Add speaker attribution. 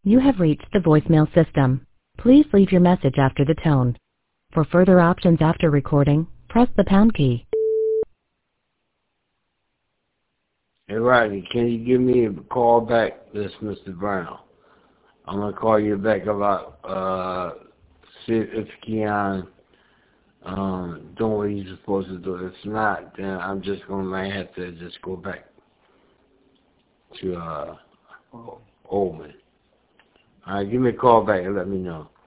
Speaker 1: You have reached the voicemail system. Please leave your message after the tone. For further options after recording, press the pound key.
Speaker 2: Hey, Rodney, can you give me a call back? This is Mr. Brown. I'm going to call you back about see if Keon doing what he's supposed to do. If not, then I'm just going to might have to just go back to Oldman. All right, give me a call back and let me know.